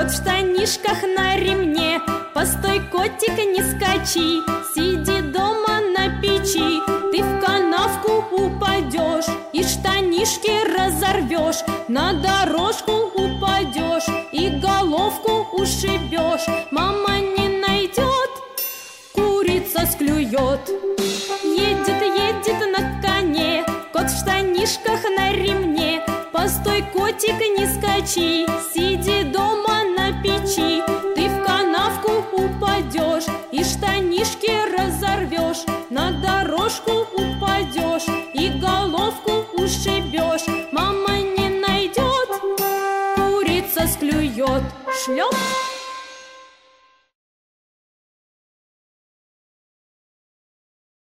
Кот в штанишках на ремне. Постой, котик, не скачи, сиди дома на печи. Ты в канавку упадешь и штанишки разорвешь, на дорожку упадешь и головку ушибешь. Мама не найдет, курица склюет. Едет, едет на коне кот в штанишках на ремне. Постой, котик, не скачи, сиди дома на печи. Ты в канавку упадешь и штанишки разорвешь, на дорожку